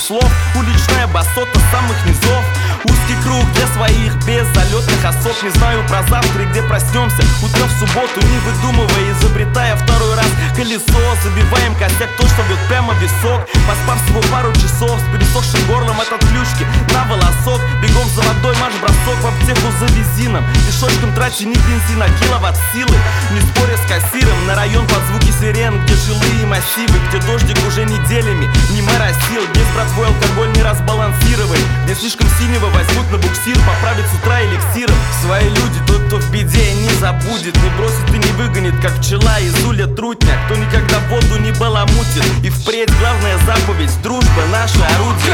слов. Уличная басота самых низов. Узкий круг для своих без залетных особ. Не знаю про завтра и где проснемся утром в субботу, не выдумывая, изобретая второй раз колесо. Забиваем косяк, то, что бьет прямо в висок. Поспав всего пару часов, с пересохшим горлом от отключки на волосок. Бегом за водой, марш бросок в аптеку за визином. Пешочком трачу не бензин, а киловатт силы. Не споря с кассиром, на район под звуки сирен, где жилые массивы, где дождик уже неделями не моросил, где с братвой алкоголь не разбалансировали, где слишком синего возьмут на буксир, поправить с утра эликсиром. Свои люди, тот, кто в беде, не забудет, не бросит и не выгонит, как пчела из улья трутня, кто никогда воду не баламутит. И впредь главная заповедь: дружба — наше орудие.